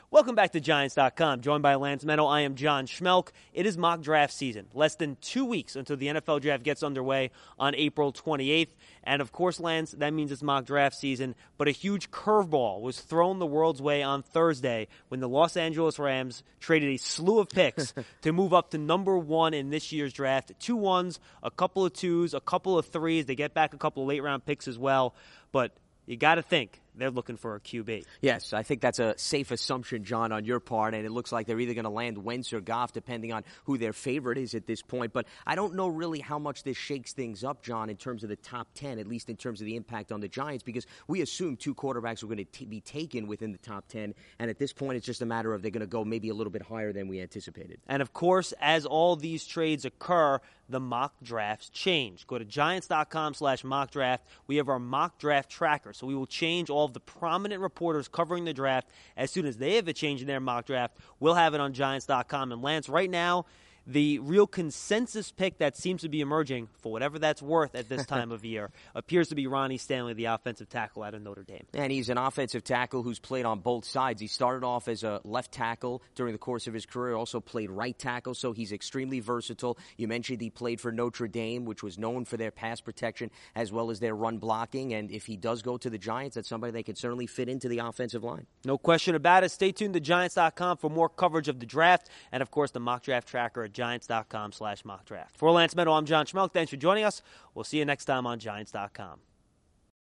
Welcome back to Giants.com. Joined by Lance Meadow, I am John Schmelk. It is mock draft season. Less than 2 weeks until the NFL draft gets underway on April 28th. And of course, Lance, that means it's mock draft season. But a huge curveball was thrown the world's way on Thursday when the Los Angeles Rams traded a slew of picks to move up to number 1 in this year's draft. 2 1s, a couple of 2s, a couple of 3s. They get back a couple of late-round picks as well. But you got to think they're looking for a QB. Yes, I think that's a safe assumption, John, on your part, and it looks like they're either going to land Wentz or Goff, depending on who their favorite is at this point. But I don't know really how much this shakes things up, John, in terms of the top 10, at least in terms of the impact on the Giants, because we assumed 2 quarterbacks were going to be taken within the top 10, and at this point it's just a matter of they're going to go maybe a little bit higher than we anticipated. And, of course, as all these trades occur, the mock drafts change. Go to Giants.com/mock draft. We have our mock draft tracker, so we will change all of the prominent reporters covering the draft. As soon as they have a change in their mock draft, we'll have it on Giants.com. And Lance, right now, the real consensus pick that seems to be emerging, for whatever that's worth at this time of year, appears to be Ronnie Stanley, the offensive tackle out of Notre Dame. And he's an offensive tackle who's played on both sides. He started off as a left tackle during the course of his career, also played right tackle, so he's extremely versatile. You mentioned he played for Notre Dame, which was known for their pass protection as well as their run blocking. And if he does go to the Giants, that's somebody they could certainly fit into the offensive line. No question about it. Stay tuned to Giants.com for more coverage of the draft and, of course, the mock draft tracker at Giants.com/mock draft. For Lance Meadow, I'm John Schmelk. Thanks for joining us. We'll see you next time on Giants.com.